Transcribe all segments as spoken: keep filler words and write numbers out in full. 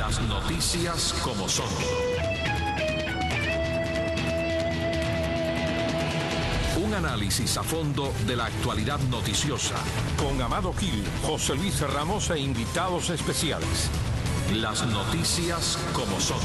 Las noticias como son. Un análisis a fondo de la actualidad noticiosa. Con Amado Gil, José Luis Ramos e invitados especiales. Las noticias como son.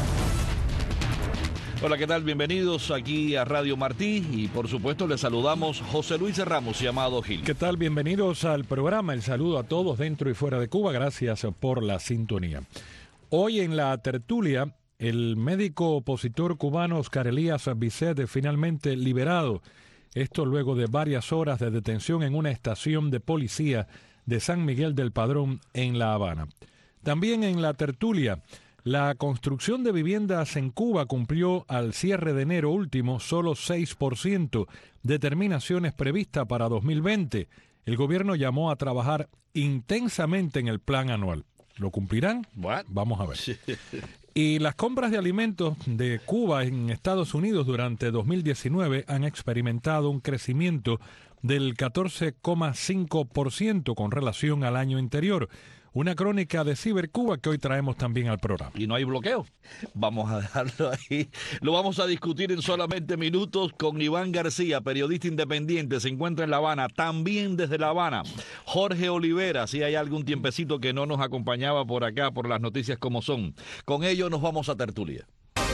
Hola, ¿qué tal? Bienvenidos aquí a Radio Martí y por supuesto les saludamos José Luis Ramos y Amado Gil. ¿Qué tal? Bienvenidos al programa. El saludo a todos dentro y fuera de Cuba. Gracias por la sintonía. Hoy en la tertulia, el médico opositor cubano Oscar Elías Bisset finalmente liberado. Esto luego de varias horas de detención en una estación de policía de San Miguel del Padrón en La Habana. También en la tertulia, la construcción de viviendas en Cuba cumplió al cierre de enero último solo seis por ciento de terminaciones previstas para dos mil veinte. El gobierno llamó a trabajar intensamente en el plan anual. ¿Lo cumplirán? What? Vamos a ver. Y las compras de alimentos de Cuba en Estados Unidos durante dos mil diecinueve han experimentado un crecimiento del catorce coma cinco por ciento con relación al año anterior. Una crónica de Cibercuba que hoy traemos también al programa. Y no hay bloqueo. Vamos a dejarlo ahí. Lo vamos a discutir en solamente minutos con Iván García, periodista independiente. Se encuentra en La Habana. También desde La Habana, Jorge Olivera. Si hay algún tiempecito que no nos acompañaba por acá, por las noticias como son. Con ello nos vamos a tertulia.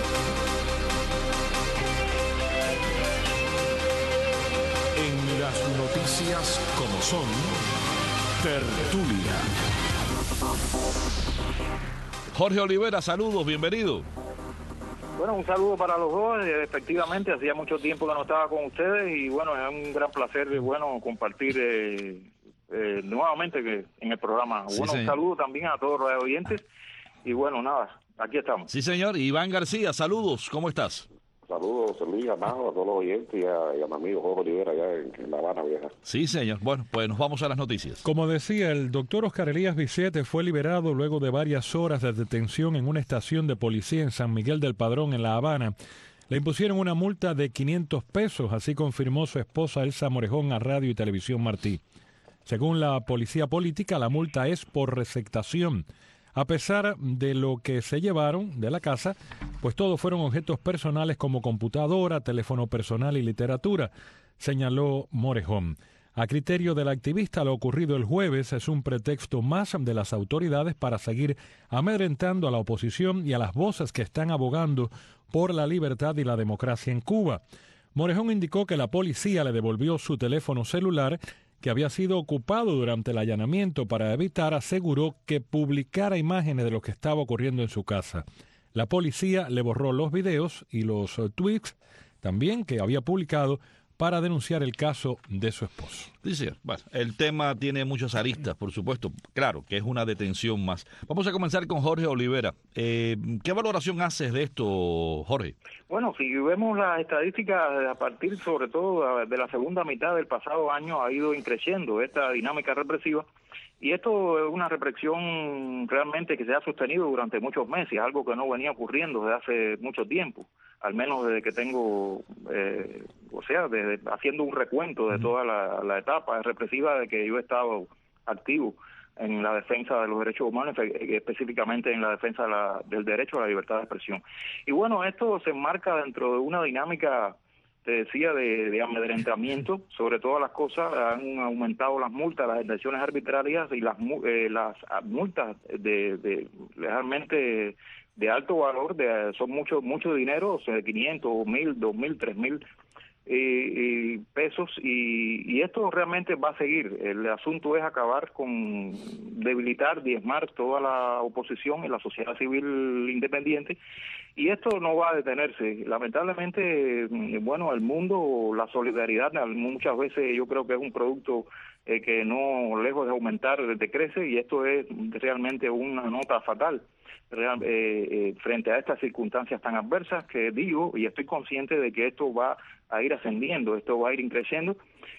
En las noticias como son, tertulia. Jorge Olivera, saludos, bienvenido. Bueno, un saludo para los dos. Efectivamente, hacía mucho tiempo que no estaba con ustedes y bueno, es un gran placer, bueno, compartir eh, eh, nuevamente que en el programa. Sí, bueno, señor. Un saludo también a todos los oyentes y bueno, nada, aquí estamos. Sí, señor. Iván García, saludos, ¿cómo estás? Saludos, José Luis, Amado, a todos los oyentes y a, y a mi amigo Jorge Olivera allá en, en La Habana Vieja. Sí, señor. Bueno, pues nos vamos a las noticias. Como decía, el doctor Oscar Elías Bisset fue liberado luego de varias horas de detención en una estación de policía en San Miguel del Padrón, en La Habana. Le impusieron una multa de quinientos pesos, así confirmó su esposa Elsa Morejón a Radio y Televisión Martí. Según la policía política, la multa es por receptación. A pesar de lo que se llevaron de la casa, pues todos fueron objetos personales como computadora, teléfono personal y literatura, señaló Morejón. A criterio del activista, lo ocurrido el jueves es un pretexto más de las autoridades para seguir amedrentando a la oposición y a las voces que están abogando por la libertad y la democracia en Cuba. Morejón indicó que la policía le devolvió su teléfono celular que había sido ocupado durante el allanamiento para evitar, aseguró, que publicara imágenes de lo que estaba ocurriendo en su casa. La policía le borró los videos y los uh, tweets también que había publicado para denunciar el caso de su esposo. Sí, sí. Bueno, el tema tiene muchas aristas, por supuesto. Claro, que es una detención más. Vamos a comenzar con Jorge Olivera. Eh, ¿Qué valoración haces de esto, Jorge? Bueno, si vemos las estadísticas a partir sobre todo de la segunda mitad del pasado año ha ido creciendo esta dinámica represiva. Y esto es una represión realmente que se ha sostenido durante muchos meses, algo que no venía ocurriendo desde hace mucho tiempo, al menos desde que tengo, eh, o sea, desde, haciendo un recuento de toda la, la etapa represiva de que yo he estado activo en la defensa de los derechos humanos, específicamente en la defensa de la, del derecho a la libertad de expresión. Y bueno, esto se enmarca dentro de una dinámica, te decía, de, de amedrentamiento. Sobre todas las cosas han aumentado las multas, las detenciones arbitrarias y las eh, las multas de, de realmente de alto valor, de, son mucho mucho dinero, o sea, quinientos, mil, dos mil, tres mil eh, eh, pesos y, y esto realmente va a seguir. El asunto es acabar con debilitar, diezmar toda la oposición y la sociedad civil independiente. Y esto no va a detenerse. Lamentablemente, bueno, el mundo, la solidaridad, muchas veces yo creo que es un producto eh, que no, lejos de aumentar, decrece, y esto es realmente una nota fatal real, eh, eh, frente a estas circunstancias tan adversas que digo, y estoy consciente de que esto va a ir ascendiendo, esto va a ir creciendo,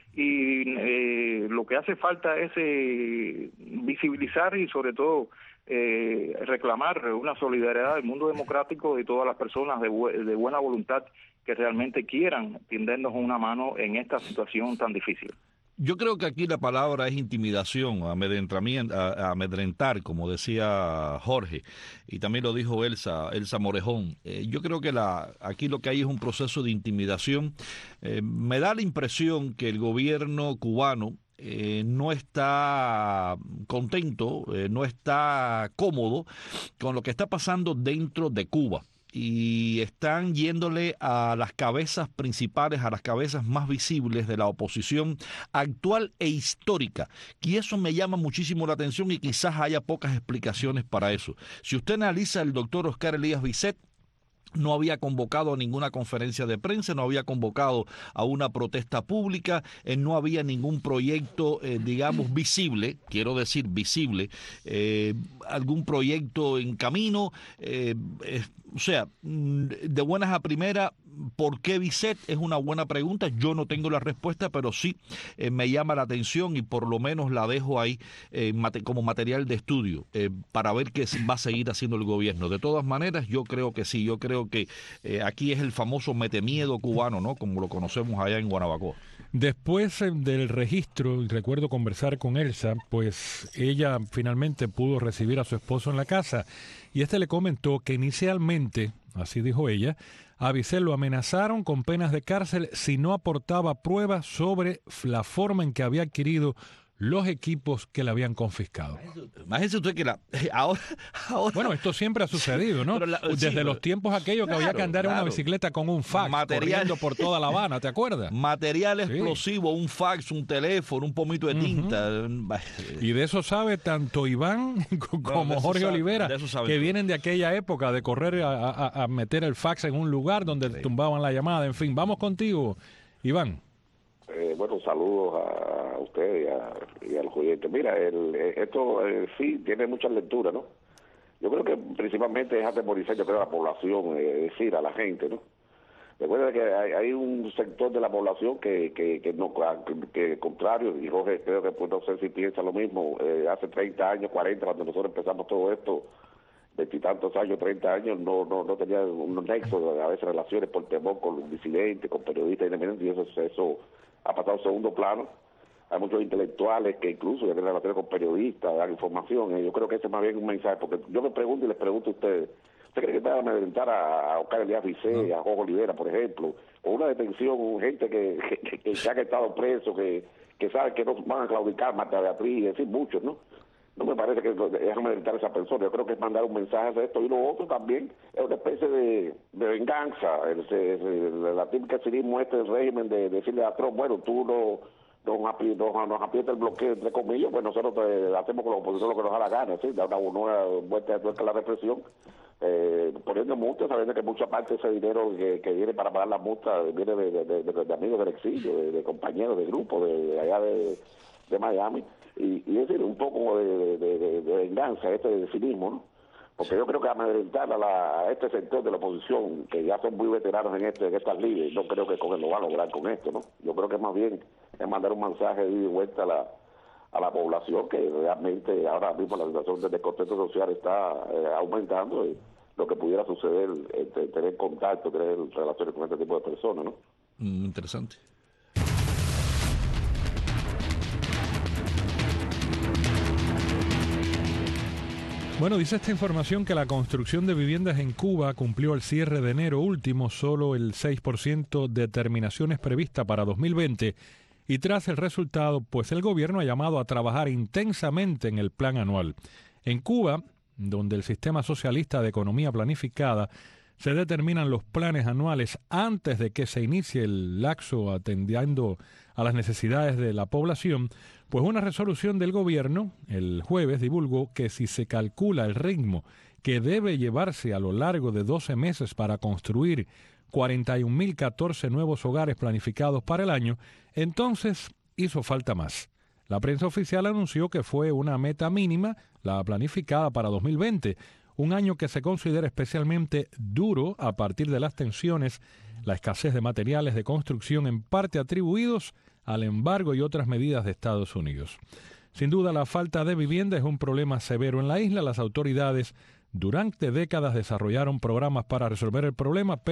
y eh, lo que hace falta es eh, visibilizar y sobre todo Eh, reclamar una solidaridad del mundo democrático y todas las personas de, bu de buena voluntad que realmente quieran tendernos una mano en esta situación tan difícil. Yo creo que aquí la palabra es intimidación, amedrentamiento, a- amedrentar, como decía Jorge, y también lo dijo Elsa, Elsa Morejón. Eh, yo creo que la, aquí lo que hay es un proceso de intimidación. Eh, me da la impresión que el gobierno cubano eh, no está contento, eh, no está cómodo con lo que está pasando dentro de Cuba. Y están yéndole a las cabezas principales, a las cabezas más visibles de la oposición actual e histórica. Y eso me llama muchísimo la atención y quizás haya pocas explicaciones para eso. Si usted analiza el doctor Oscar Elías Bisset, no había convocado a ninguna conferencia de prensa, no había convocado a una protesta pública, eh, no había ningún proyecto, eh, digamos, visible, quiero decir visible, eh, algún proyecto en camino, eh, eh, o sea, de buenas a primeras, ¿por qué Bisset? Es una buena pregunta, yo no tengo la respuesta, pero sí eh, me llama la atención y por lo menos la dejo ahí eh, mate, como material de estudio eh, para ver qué va a seguir haciendo el gobierno. De todas maneras, yo creo que sí, yo creo que eh, aquí es el famoso metemiedo cubano, ¿no? Como lo conocemos allá en Guanabacoa. Después eh, del registro, y recuerdo conversar con Elsa, pues ella finalmente pudo recibir a su esposo en la casa y este le comentó que inicialmente, así dijo ella, a Bisset lo amenazaron con penas de cárcel si no aportaba pruebas sobre la forma en que había adquirido los equipos que le habían confiscado. Imagínese usted que la, ahora, ahora... Bueno, esto siempre ha sucedido, ¿no? La, Desde sí, los tiempos aquellos que claro, había que andar en claro. una bicicleta con un fax, Material, corriendo por toda La Habana, ¿te acuerdas? Material Sí. explosivo, un fax, un teléfono, un pomito de tinta. Uh-huh. Y de eso sabe tanto Iván como no, Jorge sabe, Olivera, que todo. vienen de aquella época de correr a, a, a meter el fax en un lugar donde sí. tumbaban la llamada. En fin, vamos contigo, Iván. Eh, bueno, saludos a usted y a, y a los oyentes. Mira, el, esto eh, sí tiene muchas lecturas, ¿no? Yo creo que principalmente es atemorizar, yo creo, a la población, eh, es decir, a la gente, ¿no? Recuerda que hay, hay un sector de la población que que, que no que, que contrario, y Jorge creo que pues, no sé si piensa lo mismo, eh, hace treinta años, cuarenta, cuando nosotros empezamos todo esto, veintitantos años, treinta años, no no no tenía un nexo, a veces relaciones por temor con los disidentes, con periodistas independientes, y eso, eso ha pasado a segundo plano. Hay muchos intelectuales que incluso ya tienen relaciones con periodistas, dan información, y yo creo que ese es más bien un mensaje, porque yo me pregunto y les pregunto a ustedes, ¿usted cree que te va a amedrentar a, a Oscar Elías Bisset, no. a Jorge Olivera, por ejemplo, o una detención, gente que, que, que, que han estado presos, que, que saben que no van a claudicar, Marta Beatriz, es decir, muchos, ¿no? No me parece que es amedrentar a esa persona, yo creo que es mandar un mensaje a esto, y lo otro también es una especie de, de venganza, el, el, el, la típica cinismo este del régimen de, de decirle a Trump, bueno, tú no... Nos, aprieta, nos, nos aprieta el bloqueo, entre comillas, pues nosotros te, hacemos con la oposición lo que nos da la gana, ¿sí? Da una, una vuelta de tuerca a la represión, eh, poniendo multas, sabiendo que mucha parte de ese dinero que, que viene para pagar las multas viene de, de, de, de, de amigos del exilio, de, de compañeros, de grupos, de, de allá de, de Miami, y, y es decir, un poco de, de, de, de venganza, este de cinismo, ¿no? Porque yo creo que amedrentar a, la, a este sector de la oposición, que ya son muy veteranos en, este, en estas ligas, no creo que con él lo va a lograr con esto, ¿no? Yo creo que más bien es mandar un mensaje de vuelta a la, a la población, que realmente ahora mismo la situación del descontento social está eh, aumentando, y lo que pudiera suceder, eh, tener contacto, tener relaciones con este tipo de personas, ¿no? Mm, interesante. Bueno, dice esta información que la construcción de viviendas en Cuba cumplió al cierre de enero último solo el seis por ciento de terminaciones prevista para dos mil veinte y tras el resultado, pues el gobierno ha llamado a trabajar intensamente en el plan anual. En Cuba, donde el sistema socialista de economía planificada, se determinan los planes anuales antes de que se inicie el lapso atendiendo a las necesidades de la población, pues una resolución del gobierno el jueves divulgó que si se calcula el ritmo que debe llevarse a lo largo de doce meses para construir cuarenta y un mil catorce nuevos hogares planificados para el año, entonces hizo falta más. La prensa oficial anunció que fue una meta mínima la planificada para dos mil veinte, un año que se considera especialmente duro a partir de las tensiones, la escasez de materiales de construcción en parte atribuidos al embargo y otras medidas de Estados Unidos. Sin duda, la falta de vivienda es un problema severo en la isla. Las autoridades durante décadas desarrollaron programas para resolver el problema, pero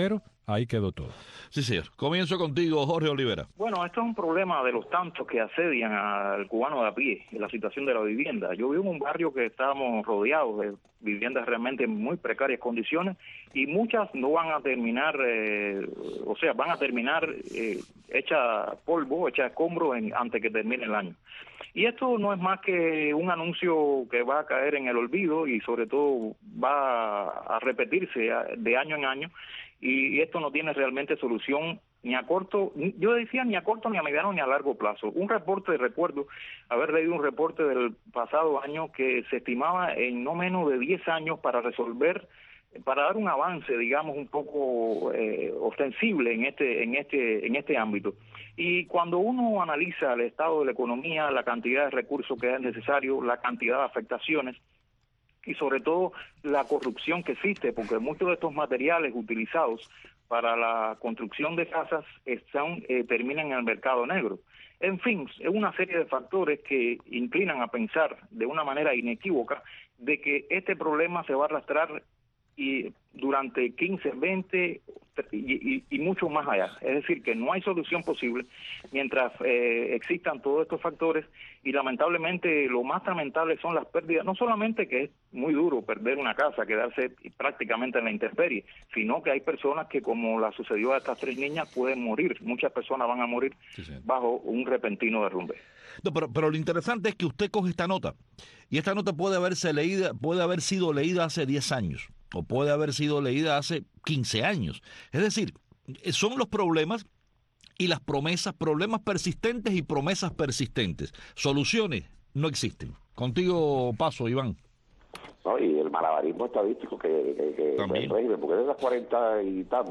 ahí quedó todo. Sí, señor. Comienzo contigo, Jorge Olivera. Bueno, esto es un problema de los tantos que asedian al cubano de a pie, en la situación de la vivienda. Yo vivo en un barrio que estamos rodeados de viviendas realmente en muy precarias condiciones y muchas no van a terminar, eh, o sea, van a terminar eh, hecha polvo, hecha escombros en, antes que termine el año. Y esto no es más que un anuncio que va a caer en el olvido y sobre todo va a repetirse de año en año, y esto no tiene realmente solución ni a corto, yo decía ni a corto, ni a mediano, ni a largo plazo. Un reporte, recuerdo haber leído un reporte del pasado año que se estimaba en no menos de diez años para resolver, para dar un avance, digamos, un poco eh, ostensible en este, en este, en este ámbito. Y cuando uno analiza el estado de la economía, la cantidad de recursos que es necesario, la cantidad de afectaciones, y sobre todo la corrupción que existe, porque muchos de estos materiales utilizados para la construcción de casas están, eh, terminan en el mercado negro. En fin, es una serie de factores que inclinan a pensar de una manera inequívoca de que este problema se va a arrastrar y durante quince, veinte y, y, y mucho más allá. Es decir, que no hay solución posible mientras eh, existan todos estos factores, y lamentablemente lo más lamentable son las pérdidas, no solamente que es muy duro perder una casa, quedarse prácticamente en la intemperie, sino que hay personas que, como la sucedió a estas tres niñas, pueden morir, muchas personas van a morir sí, sí. bajo un repentino derrumbe. No, pero, pero lo interesante es que usted coge esta nota, y esta nota puede haberse leída, puede haber sido leída hace diez años, o puede haber sido leída hace quince años. Es decir, son los problemas y las promesas, problemas persistentes y promesas persistentes. Soluciones no existen. Contigo paso, Iván. No, y el malabarismo estadístico que, que, que también, régimen, porque de esas cuarenta y tal,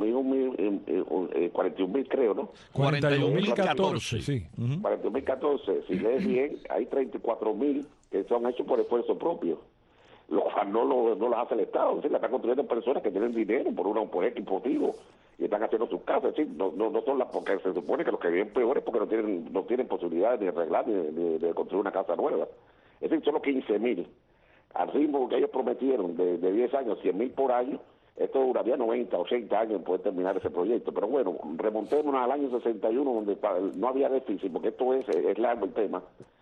mil, cuarenta y un mil creo, ¿no? cuarenta y un mil catorce, sí. Uh-huh. cuarenta y un mil catorce, si lees bien, hay treinta y cuatro mil que son hechos por esfuerzo propio. Lo cual no lo, no las hace el Estado, es decir, la están construyendo personas que tienen dinero por una por X motivo y están haciendo sus casas, es decir, no, no, no son las, porque se supone que los que viven peores porque no tienen no tienen posibilidades de arreglar ni de, de construir una casa nueva. Es decir, solo quince mil. Al ritmo que ellos prometieron de, de diez años, cien mil por año, esto duraría noventa, ochenta años en poder terminar ese proyecto. Pero bueno, remontémonos al año sesenta y uno, donde no había déficit, porque esto es, es largo el tema,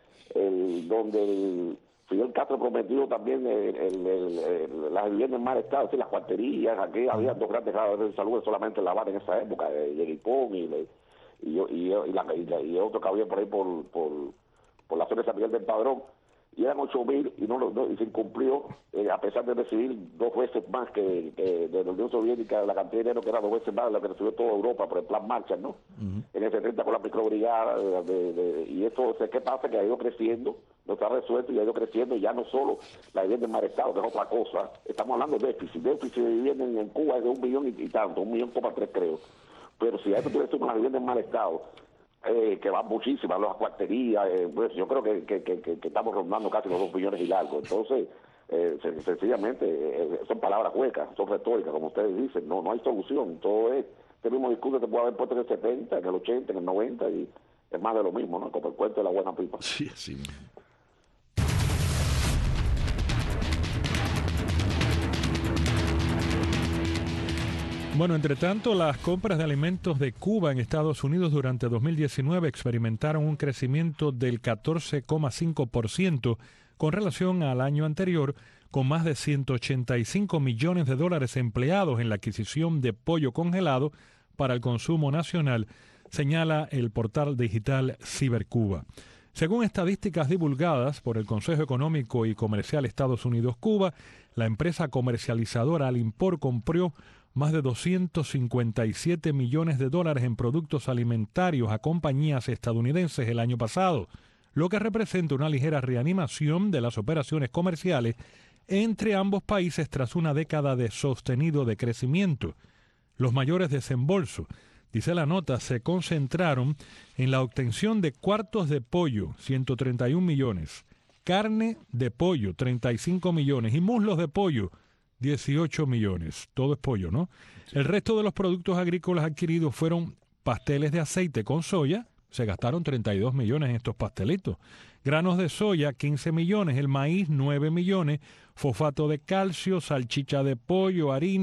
el, donde el Fidel Castro prometió también el, el, el, el, las viviendas en mal estado, las cuarterías. Aquí había dos grandes grados de salud solamente en La Habana en esa época, Yeripón y, y, y, y, y, la, y, la, y otro que había por ahí por, por, por la zona de San Miguel del Padrón, y eran ocho mil y no, no y se incumplió, eh, a pesar de recibir dos veces más que, que de la Unión Soviética, la cantidad de dinero que era dos veces más de la que recibió toda Europa por el plan Marshall, ¿no? Uh-huh. En el setenta con la microbrigada, de, de, de, y esto, ¿qué pasa? Que ha ido creciendo, no está resuelto y ha ido creciendo, y ya no solo la vivienda en mal estado, que es otra cosa, estamos hablando de déficit, déficit de vivienda en, en Cuba es de un millón y, y tanto, un millón coma tres creo, pero si a esto tú le sumas la vivienda en mal estado, Eh, que van muchísimas, las cuarterías, eh, pues yo creo que, que, que, que estamos rondando casi los dos millones y largo. Entonces, eh, sencillamente, eh, son palabras huecas, son retóricas, como ustedes dicen, no no hay solución. Todo es, este mismo discurso te puede haber puesto en el setenta, en el ochenta, en el noventa, y es más de lo mismo, ¿no? Como el cuento de la buena pipa. Sí, sí. Bueno, entre tanto, las compras de alimentos de Cuba en Estados Unidos durante dos mil diecinueve experimentaron un crecimiento del catorce coma cinco por ciento con relación al año anterior, con más de ciento ochenta y cinco millones de dólares empleados en la adquisición de pollo congelado para el consumo nacional, señala el portal digital Cibercuba. Según estadísticas divulgadas por el Consejo Económico y Comercial Estados Unidos-Cuba, la empresa comercializadora Alimport compró más de doscientos cincuenta y siete millones de dólares en productos alimentarios a compañías estadounidenses el año pasado, lo que representa una ligera reanimación de las operaciones comerciales entre ambos países tras una década de sostenido decrecimiento. Los mayores desembolsos, dice la nota, se concentraron en la obtención de cuartos de pollo, ciento treinta y un millones, carne de pollo, treinta y cinco millones, y muslos de pollo, dieciocho millones. Todo es pollo, ¿no? Sí. El resto de los productos agrícolas adquiridos fueron pasteles de aceite con soya, se gastaron treinta y dos millones en estos pastelitos. Granos de soya, quince millones, el maíz, nueve millones, fosfato de calcio, salchicha de pollo, harina,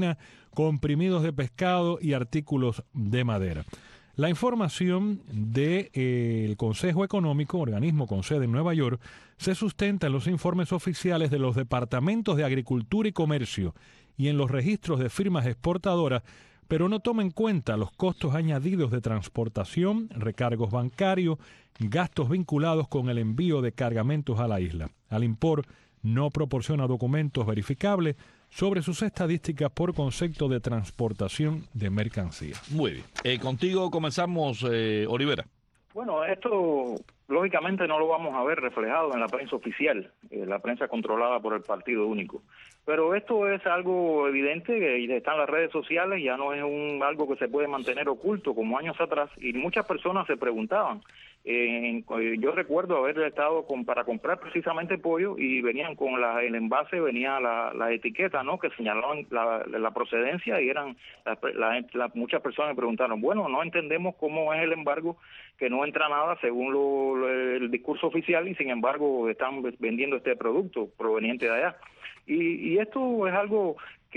comprimidos de pescado y artículos de madera. La información del eh, Consejo Económico, organismo con sede en Nueva York, se sustenta en los informes oficiales de los Departamentos de Agricultura y Comercio y en los registros de firmas exportadoras, pero no toma en cuenta los costos añadidos de transportación, recargos bancarios, gastos vinculados con el envío de cargamentos a la isla. Alimport no proporciona documentos verificables sobre sus estadísticas por concepto de transportación de mercancías. Muy bien. Eh, contigo comenzamos, eh, Olivera. Bueno, esto lógicamente no lo vamos a ver reflejado en la prensa oficial, eh, la prensa controlada por el Partido Único. Pero esto es algo evidente que está en las redes sociales, ya no es un algo que se puede mantener oculto como años atrás, y muchas personas se preguntaban. Eh, yo recuerdo haber estado con, para comprar precisamente pollo y venían con la, el envase, venía la, la etiqueta, ¿no?, que señalaban la, la procedencia, y eran la, la, la, muchas personas me preguntaron, bueno, no entendemos cómo es el embargo, que no entra nada según lo, lo, el discurso oficial, y sin embargo están vendiendo este producto proveniente de allá. Y, y esto es algo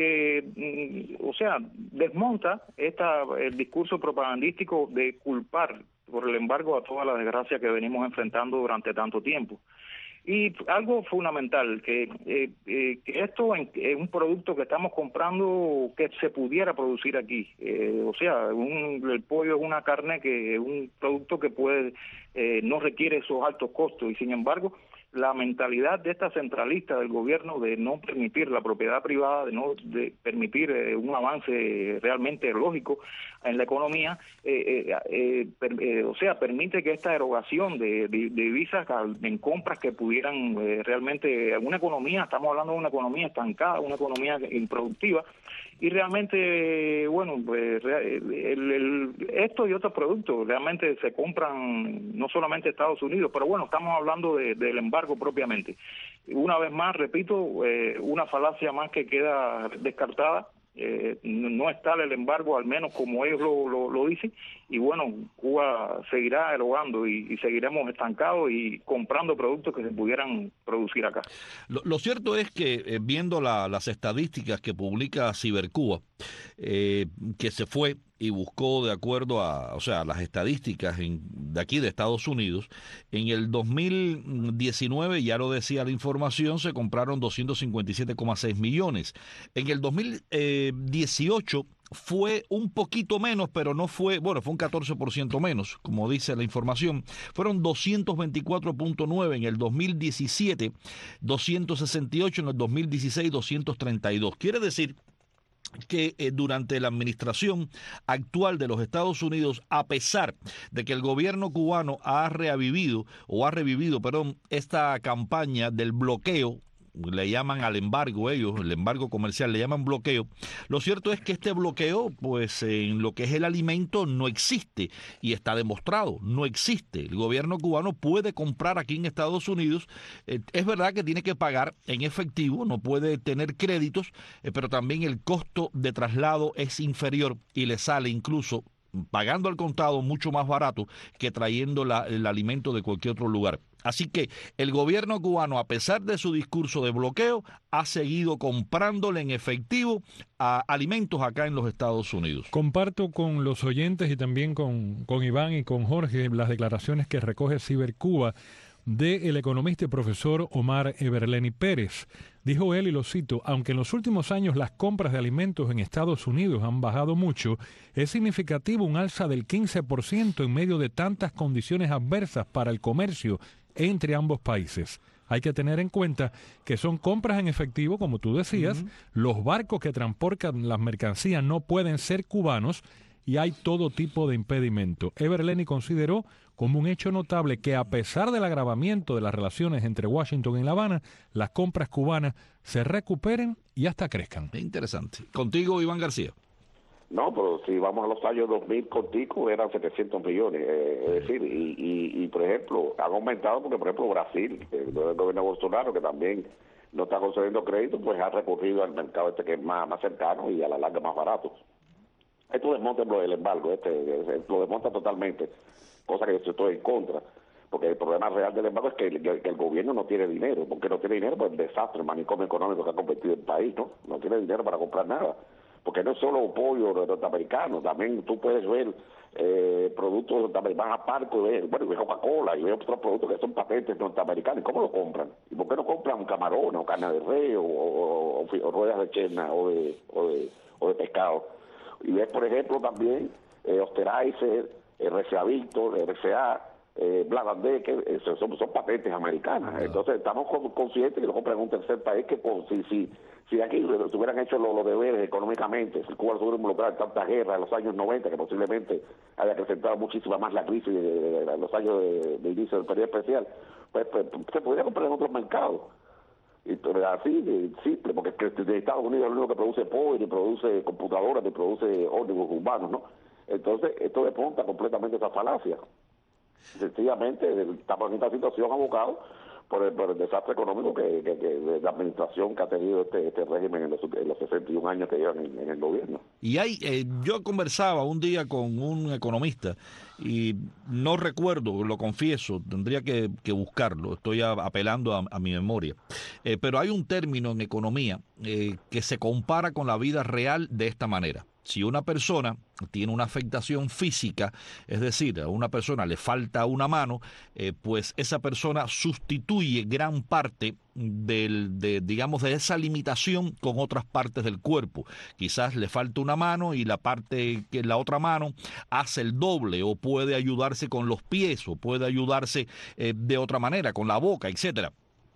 que, o sea, desmonta esta el discurso propagandístico de culpar por el embargo a toda la desgracia que venimos enfrentando durante tanto tiempo. Y algo fundamental, que, eh, eh, que esto es un producto que estamos comprando que se pudiera producir aquí. Eh, o sea, un, el pollo es una carne que es un producto que puede eh, no requiere esos altos costos, y sin embargo la mentalidad de esta centralista del gobierno de no permitir la propiedad privada, de no de permitir eh, un avance realmente lógico en la economía, eh, eh, eh, per, eh, o sea, permite que esta erogación de, de, de divisas en compras que pudieran eh, realmente, una economía, estamos hablando de una economía estancada, una economía improductiva, y realmente, bueno, pues, el, el, esto y otros productos realmente se compran no solamente en Estados Unidos, pero bueno, estamos hablando de, del embargo propiamente. Una vez más, repito, eh, una falacia más que queda descartada. Eh, no es tal el embargo, al menos como ellos lo, lo, lo dicen, y bueno, Cuba seguirá erogando y, y seguiremos estancados y comprando productos que se pudieran producir acá. Lo, lo cierto es que eh, viendo la, las estadísticas que publica Cibercuba, eh, que se fue y buscó de acuerdo a, o sea, las estadísticas en, de aquí de Estados Unidos, en el dos mil diecinueve, ya lo decía la información, se compraron doscientos cincuenta y siete coma seis millones. En el dos mil dieciocho fue un poquito menos, pero no fue, bueno, fue un catorce por ciento menos, como dice la información. Fueron doscientos veinticuatro punto nueve en el dos mil diecisiete, doscientos sesenta y ocho en el dos mil dieciséis, doscientos treinta y dos. Quiere decir que eh, durante la administración actual de los Estados Unidos, a pesar de que el gobierno cubano ha revivido, o ha revivido, perdón, esta campaña del bloqueo, le llaman al embargo ellos, el embargo comercial, le llaman bloqueo. Lo cierto es que este bloqueo, pues en lo que es el alimento, no existe, y está demostrado, no existe. El gobierno cubano puede comprar aquí en Estados Unidos, eh, es verdad que tiene que pagar en efectivo, no puede tener créditos, eh, pero también el costo de traslado es inferior y le sale incluso pagando al contado mucho más barato que trayendo la, el alimento de cualquier otro lugar. Así que el gobierno cubano, a pesar de su discurso de bloqueo, ha seguido comprándole en efectivo a alimentos acá en los Estados Unidos. Comparto con los oyentes y también con, con Iván y con Jorge las declaraciones que recoge Cibercuba del economista y profesor Omar Everleni Pérez. Dijo él, y lo cito, aunque en los últimos años las compras de alimentos en Estados Unidos han bajado mucho, es significativo un alza del quince por ciento en medio de tantas condiciones adversas para el comercio entre ambos países. Hay que tener en cuenta que son compras en efectivo, como tú decías, uh-huh. Los barcos que transportan las mercancías no pueden ser cubanos y hay todo tipo de impedimento. Everleni consideró como un hecho notable que a pesar del agravamiento de las relaciones entre Washington y La Habana, las compras cubanas se recuperen y hasta crezcan. Interesante. Contigo, Iván García. No, pero si vamos a los años dos mil, contigo eran setecientos millones, eh, es decir, y, y, y por ejemplo, han aumentado porque, por ejemplo, Brasil, el gobierno de Bolsonaro, que también no está concediendo crédito, pues ha recurrido al mercado este que es más, más cercano y a la larga más barato. Esto desmonta el embargo, este, lo desmonta totalmente, cosa que yo estoy en contra, porque el problema real del embargo es que el, que el gobierno no tiene dinero, porque no tiene dinero, pues el desastre, el manicomio económico que ha convertido el país, ¿no? No tiene dinero para comprar nada. porque no es solo pollo norteamericano, también tú puedes ver eh, productos norteamericanos, vas a Parco y ves, bueno, y ves Coca-Cola y ves otros productos que son patentes norteamericanos. ¿Cómo lo compran? ¿Y por qué no compran camarones o carne de res o, o, o, o ruedas de cherna o de, o de, o de pescado? Y ves, por ejemplo, también eh, Osterizer, R C A Victor, R C A, eh, Black and Decker, eh, son, son patentes americanas. Uh-huh. Entonces estamos conscientes que lo compran en un tercer país que por, si, si, si aquí se hubieran hecho los, los deberes económicamente, si Cuba se hubiera involucrado en tantas guerras en los años noventa, que posiblemente haya acrecentado muchísimo más la crisis de, de, de los años de, de inicio del periodo especial, pues, pues se podría comprar en otros mercados. Y pero así de simple, porque de Estados Unidos es el único que produce pollo, ni produce computadoras, ni produce ómnibus urbanos, ¿no? Entonces, esto desmonta completamente esa falacia. Sencillamente, estamos en esta situación abocados por el, por el desastre económico que, que, que de la administración que ha tenido este, este régimen en los, en los sesenta y un años que llevan en, en el gobierno. Y hay, eh, yo conversaba un día con un economista y no recuerdo, lo confieso, tendría que, que buscarlo, estoy a, apelando a, a mi memoria, eh, pero hay un término en economía eh, que se compara con la vida real de esta manera. Si una persona tiene una afectación física, es decir, a una persona le falta una mano, eh, pues esa persona sustituye gran parte del, de, digamos, de esa limitación con otras partes del cuerpo. Quizás le falta una mano y la parte que la otra mano hace el doble, o puede ayudarse con los pies, o puede ayudarse eh, de otra manera, con la boca, etcétera.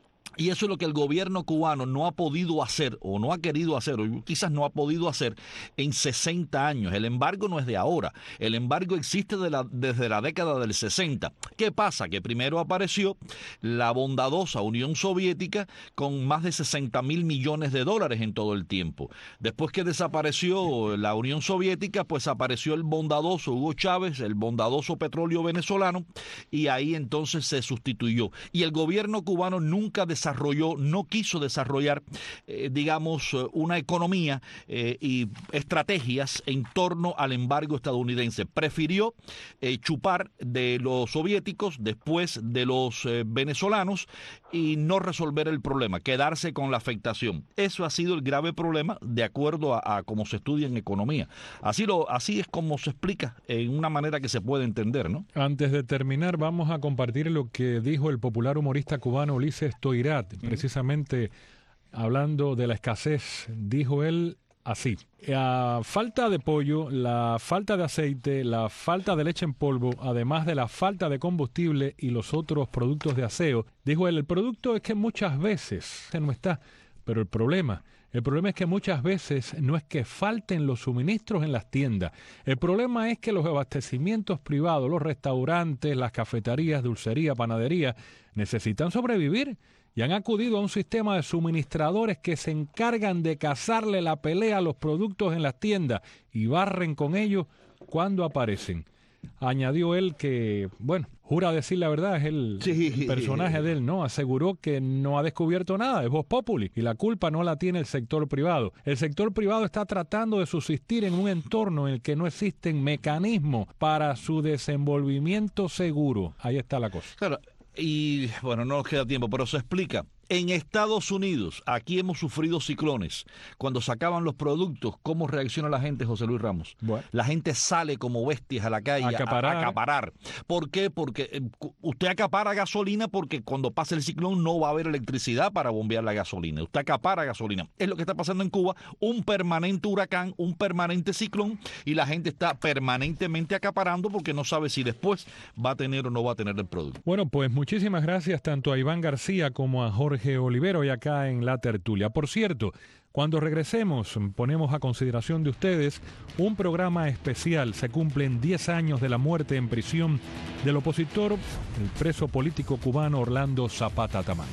Y eso es lo que el gobierno cubano no ha podido hacer, o no ha querido hacer, o quizás no ha podido hacer en sesenta años. El embargo no es de ahora. El embargo existe de la, desde la década del sesenta. ¿Qué pasa? Que primero apareció la bondadosa Unión Soviética con más de sesenta mil millones de dólares en todo el tiempo. Después que desapareció la Unión Soviética, pues apareció el bondadoso Hugo Chávez, el bondadoso petróleo venezolano, y ahí entonces se sustituyó. Y el gobierno cubano nunca desarrolló desarrolló, no quiso desarrollar, eh, digamos, una economía eh, y estrategias en torno al embargo estadounidense. Prefirió eh, chupar de los soviéticos, después de los eh, venezolanos, y no resolver el problema, quedarse con la afectación. Eso ha sido el grave problema, de acuerdo a, a cómo se estudia en economía. Así, lo, así es como se explica en una manera que se puede entender, ¿no? Antes de terminar, vamos a compartir lo que dijo el popular humorista cubano Ulises Toirat, precisamente hablando de la escasez. Dijo él así: la falta de pollo, la falta de aceite, la falta de leche en polvo, además de la falta de combustible y los otros productos de aseo. Dijo él, el producto es que muchas veces no está, pero el problema, el problema es que muchas veces no es que falten los suministros en las tiendas. El problema es que los abastecimientos privados, los restaurantes, las cafeterías, dulcería, panadería, necesitan sobrevivir. Y han acudido a un sistema de suministradores que se encargan de cazarle la pelea a los productos en las tiendas y barren con ellos cuando aparecen. Añadió él que, bueno, jura decir la verdad, es el sí. personaje de él, ¿no? Aseguró que no ha descubierto nada, es Voz Populi, y la culpa no la tiene el sector privado. El sector privado está tratando de subsistir en un entorno en el que no existen mecanismos para su desenvolvimiento seguro. Ahí está la cosa. Claro. Y bueno, no nos queda tiempo, pero se explica. En Estados Unidos, aquí hemos sufrido ciclones. Cuando se acaban los productos, ¿cómo reacciona la gente, José Luis Ramos? Bueno. La gente sale como bestias a la calle acaparar. a acaparar. ¿Por qué? Porque eh, usted acapara gasolina porque cuando pase el ciclón no va a haber electricidad para bombear la gasolina. Usted acapara gasolina. Es lo que está pasando en Cuba, un permanente huracán, un permanente ciclón, y la gente está permanentemente acaparando porque no sabe si después va a tener o no va a tener el producto. Bueno, pues muchísimas gracias tanto a Iván García como a Jorge Olivero y acá en La Tertulia. Por cierto, cuando regresemos ponemos a consideración de ustedes un programa especial. Se cumplen diez años de la muerte en prisión del opositor, el preso político cubano Orlando Zapata Tamayo.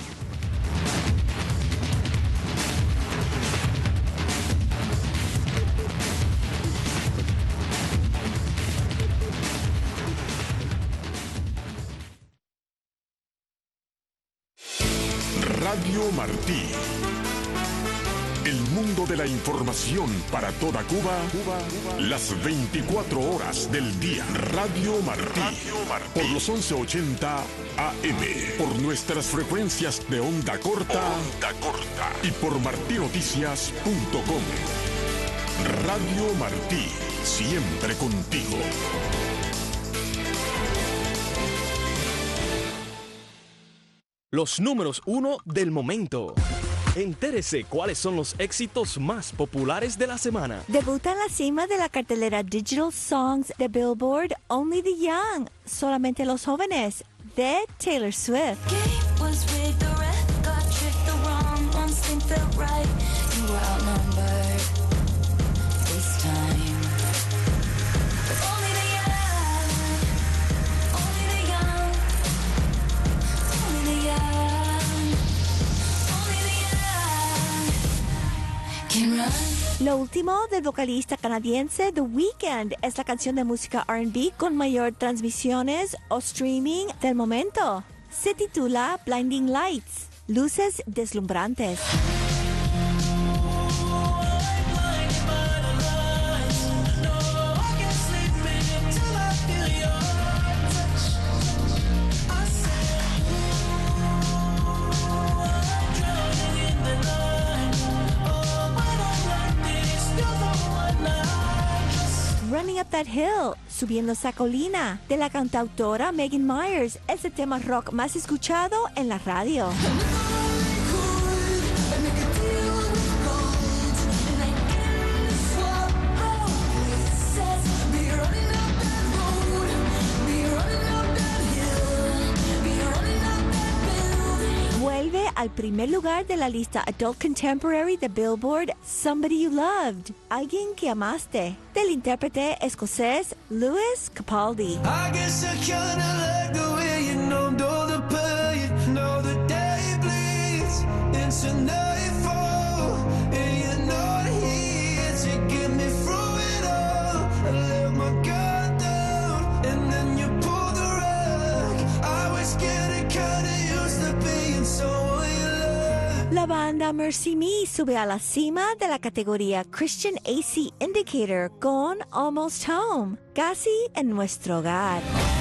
Radio Martí. El mundo de la información para toda Cuba, Cuba, Cuba. Las veinticuatro horas del día. Radio Martí. Radio Martí. Por los once ochenta A M. Por nuestras frecuencias de onda corta. Onda corta. Y por martinoticias punto com. Radio Martí, siempre contigo. Los números uno del momento. Entérese cuáles son los éxitos más populares de la semana. Debuta en la cima de la cartelera Digital Songs de Billboard Only the Young, solamente los jóvenes, de Taylor Swift. Lo último del vocalista canadiense The Weeknd es la canción de música R and B con mayor transmisiones o streaming del momento. Se titula Blinding Lights, luces deslumbrantes. Running Up That Hill, Subiendo esa colina, de la cantautora Megan Myers, es el tema rock más escuchado en la radio. Vuelve al primer lugar de la lista Adult Contemporary de Billboard, Somebody You Loved, Alguien que Amaste, del intérprete escocés Lewis Capaldi. I guess I kinda like the way you know the pain, know the day bleeds into nightfall, and you're not here to get me through it all. I let my guard down, and then you pull the rug. I was getting kinda used to being someone you love. La banda Mercy Me sube a la cima de la categoría Christian A C Indicator con Almost Home, casi en nuestro hogar.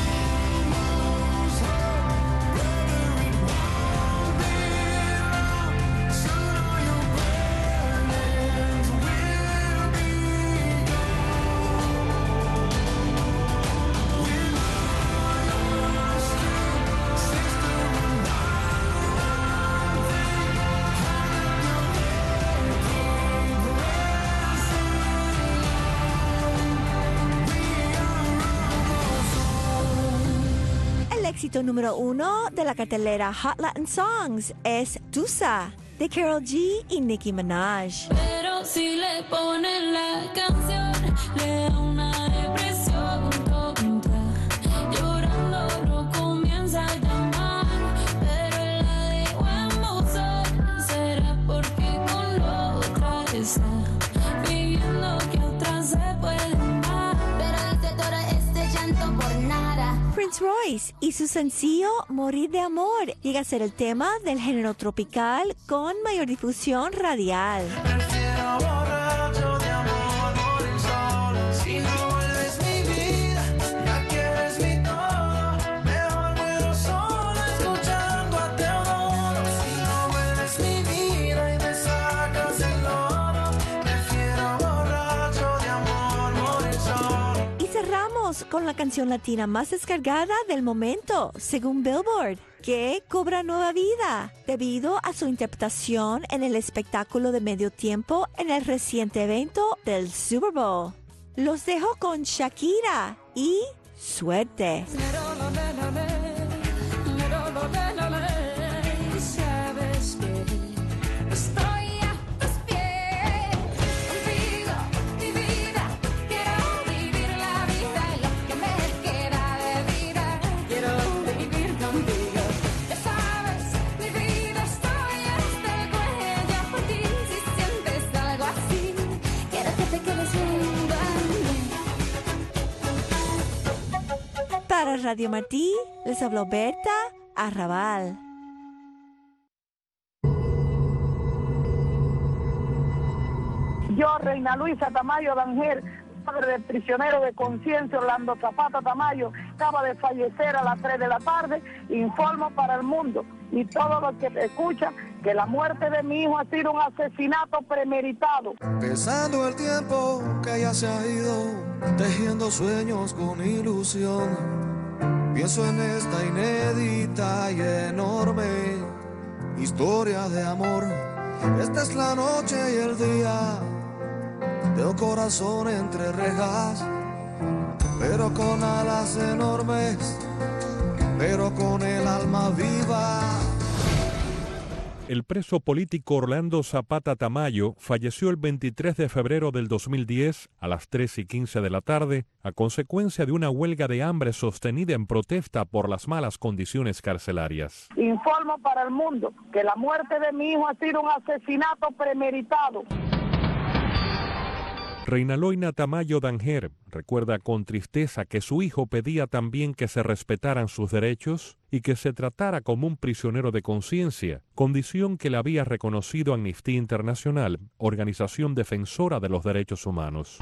Éxito número uno de la cartelera Hot Latin Songs es Tusa, de Karol G y Nicki Minaj. Pero si le ponen la canción, le da una depresión tonta. Llorando no comienza a llamar, pero la dejo en buzón. Será porque con la otra está viviendo que otra se puede amar. Pero dice todo este llanto por nada. Prince Royce y su sencillo Morir de Amor llega a ser el tema del género tropical con mayor difusión radial. Prefiero borracho de amor, morir solo. Si no vuelves mi vida, ya que eres mi todo. Mejor muero solo escuchando a Teodoro. Si no vuelves mi vida y me sacas el lodo, prefiero borracho de amor, morir solo. Y cerramos con la canción latina más descargada del momento, según Billboard, que cobra nueva vida debido a su interpretación en el espectáculo de medio tiempo en el reciente evento del Super Bowl. Los dejo con Shakira y Suerte. Sabes que estoy a tus pies, contigo, mi vida. Quiero vivir la vida y lo que me queda de vida. Quiero vivir contigo. Ya sabes, mi vida, estoy hasta el cuello por ti. Si sientes algo así, quiero que te quedes junto a mí. Para Radio Martí, les habló Berta Arrabal. Yo, Reina Luisa Tamayo D'Angel, padre del prisionero de conciencia Orlando Zapata Tamayo acaba de fallecer a las tres de la tarde. Informo para el mundo y todos los que te escuchan que la muerte de mi hijo ha sido un asesinato premeditado. Pesando el tiempo que ya se ha ido, tejiendo sueños con ilusión, pienso en esta inédita y enorme historia de amor. Esta es la noche y el día de un corazón entre rejas, pero con alas enormes, pero con el alma viva. El preso político Orlando Zapata Tamayo falleció el veintitrés de febrero del dos mil diez a las tres y quince de la tarde a consecuencia de una huelga de hambre sostenida en protesta por las malas condiciones carcelarias. Informo para el mundo que la muerte de mi hijo ha sido un asesinato premeditado. Reinaloina Tamayo Danger recuerda con tristeza que su hijo pedía también que se respetaran sus derechos y que se tratara como un prisionero de conciencia, condición que le había reconocido Amnistía Internacional, organización defensora de los derechos humanos.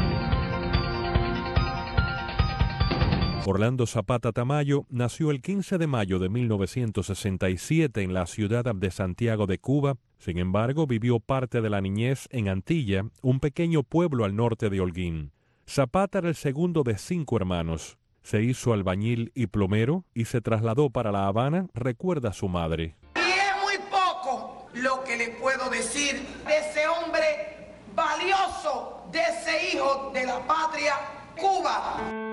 Orlando Zapata Tamayo nació el quince de mayo de mil novecientos sesenta y siete en la ciudad de Santiago de Cuba. Sin embargo, vivió parte de la niñez en Antilla, un pequeño pueblo al norte de Holguín. Zapata era el segundo de cinco hermanos. Se hizo albañil y plomero y se trasladó para La Habana, recuerda su madre. Y es muy poco lo que le puedo decir de ese hombre valioso, de ese hijo de la patria, Cuba.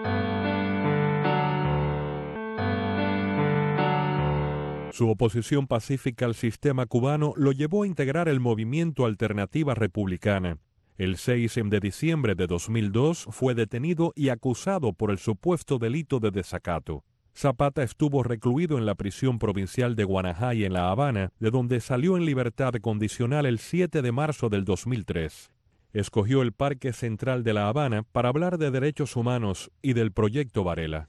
Su oposición pacífica al sistema cubano lo llevó a integrar el movimiento Alternativa Republicana. El seis de diciembre de dos mil dos fue detenido y acusado por el supuesto delito de desacato. Zapata estuvo recluido en la prisión provincial de Guanajay en La Habana, de donde salió en libertad condicional el siete de marzo del dos mil tres. Escogió el Parque Central de La Habana para hablar de derechos humanos y del Proyecto Varela.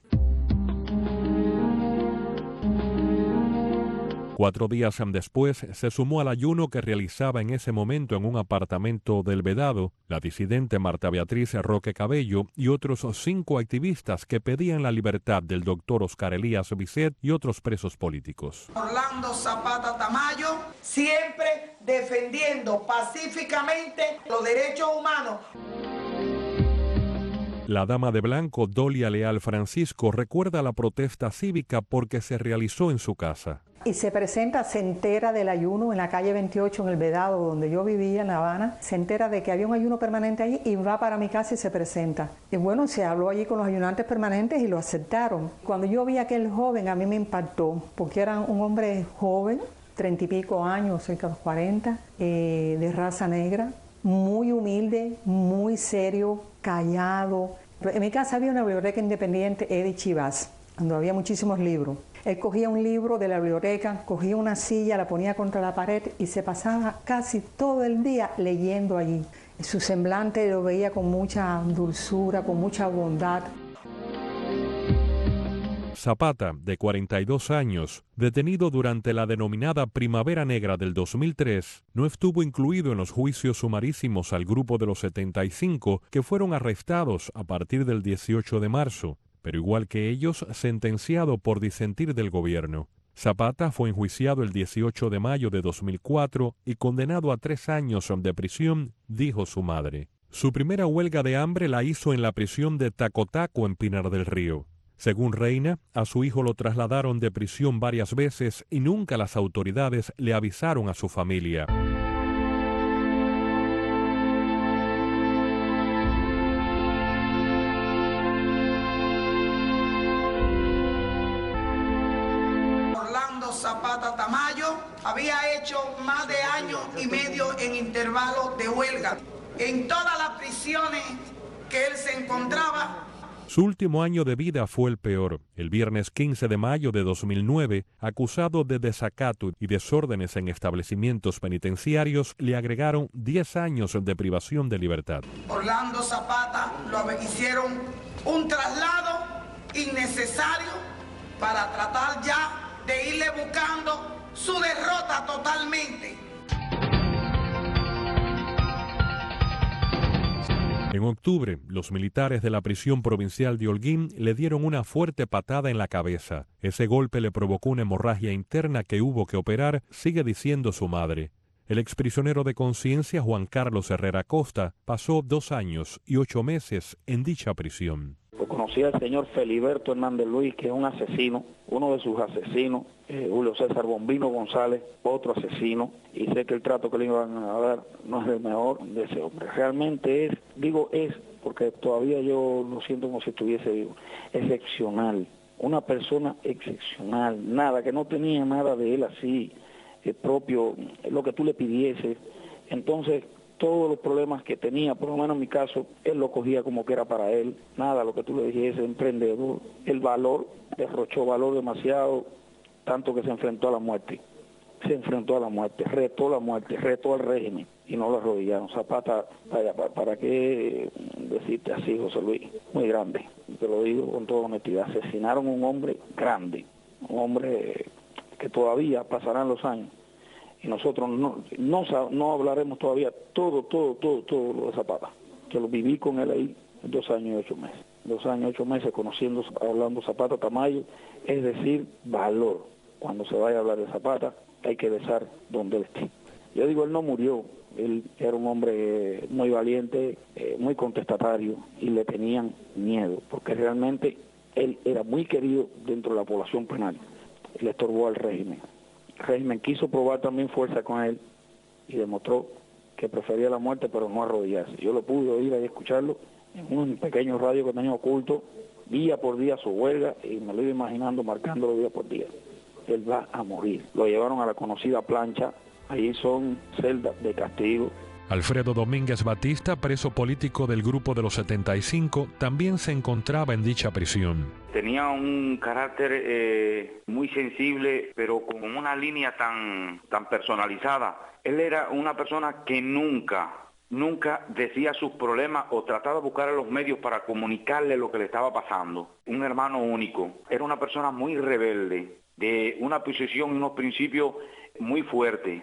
Cuatro días después se sumó al ayuno que realizaba en ese momento en un apartamento del Vedado la disidente Marta Beatriz Roque Cabello y otros cinco activistas que pedían la libertad del doctor Oscar Elías Bisset y otros presos políticos. Orlando Zapata Tamayo, siempre defendiendo pacíficamente los derechos humanos. La dama de blanco, Dolia Leal Francisco, recuerda la protesta cívica porque se realizó en su casa. Y se presenta, se entera del ayuno en la calle veintiocho en el Vedado, donde yo vivía en La Habana, se entera de que había un ayuno permanente allí y va para mi casa y se presenta. Y bueno, se habló allí con los ayunantes permanentes y lo aceptaron. Cuando yo vi a aquel joven, a mí me impactó, porque era un hombre joven, treinta y pico años, cerca de los cuarenta, eh, de raza negra, muy humilde, muy serio, callado. En mi casa había una biblioteca independiente, Edith Chivas, donde había muchísimos libros. Él cogía un libro de la biblioteca, cogía una silla, la ponía contra la pared y se pasaba casi todo el día leyendo allí. Su semblante lo veía con mucha dulzura, con mucha bondad. Zapata, de cuarenta y dos años, detenido durante la denominada Primavera Negra del dos mil tres, no estuvo incluido en los juicios sumarísimos al grupo de los setenta y cinco que fueron arrestados a partir del dieciocho de marzo, pero igual que ellos, sentenciado por disentir del gobierno. Zapata fue enjuiciado el dieciocho de mayo de dos mil cuatro y condenado a tres años de prisión, dijo su madre. Su primera huelga de hambre la hizo en la prisión de Tacotaco en Pinar del Río. Según Reina, a su hijo lo trasladaron de prisión varias veces y nunca las autoridades le avisaron a su familia. Orlando Zapata Tamayo había hecho más de año y medio en intervalos de huelga. En todas las prisiones que él se encontraba, su último año de vida fue el peor. El viernes quince de mayo de dos mil nueve, acusado de desacato y desórdenes en establecimientos penitenciarios, le agregaron diez años de privación de libertad. Orlando Zapata lo hicieron un traslado innecesario para tratar ya de irle buscando su derrota totalmente. En octubre, los militares de la prisión provincial de Holguín le dieron una fuerte patada en la cabeza. Ese golpe le provocó una hemorragia interna que hubo que operar, sigue diciendo su madre. El exprisionero de conciencia Juan Carlos Herrera Costa pasó dos años y ocho meses en dicha prisión. Pues conocí al señor Feliberto Hernández Luis, que es un asesino, uno de sus asesinos, eh, Julio César Bombino González, otro asesino, y sé que el trato que le iban a dar no es el mejor de ese hombre. Realmente es, digo es, porque todavía yo lo siento como si estuviese vivo, excepcional, una persona excepcional, nada, que no tenía nada de él así, eh, propio, lo que tú le pidieses. Entonces, todos los problemas que tenía, por lo menos en mi caso, él lo cogía como que era para él, nada, lo que tú le dijese, emprendedor, el valor, derrochó valor demasiado, tanto que se enfrentó a la muerte, se enfrentó a la muerte, retó la muerte, retó al régimen y no lo arrodillaron. Zapata, vaya, ¿para, para qué decirte así, José Luis? Muy grande, te lo digo con toda honestidad, asesinaron a un hombre grande, un hombre que todavía pasarán los años. Y nosotros no, no, no hablaremos todavía todo, todo, todo, todo lo de Zapata, que lo viví con él ahí dos años y ocho meses. Dos años y ocho meses conociendo, hablando Zapata Tamayo, es decir, valor. Cuando se vaya a hablar de Zapata, hay que besar donde él esté. Yo digo, él no murió, él era un hombre muy valiente, eh, muy contestatario, y le tenían miedo, porque realmente él era muy querido dentro de la población penal. Le estorbó al régimen. El régimen quiso probar también fuerza con él y demostró que prefería la muerte, pero no arrodillarse. Yo lo pude oír ahí, escucharlo en un pequeño radio que tenía oculto, día por día su huelga, y me lo iba imaginando marcándolo día por día. Él va a morir. Lo llevaron a la conocida plancha, ahí son celdas de castigo. Alfredo Domínguez Batista, preso político del Grupo de los setenta y cinco, también se encontraba en dicha prisión. Tenía un carácter eh, muy sensible, pero con una línea tan, tan personalizada. Él era una persona que nunca, nunca decía sus problemas o trataba de buscar los medios para comunicarle lo que le estaba pasando. Un hermano único. Era una persona muy rebelde, de una posición y unos principios muy fuertes.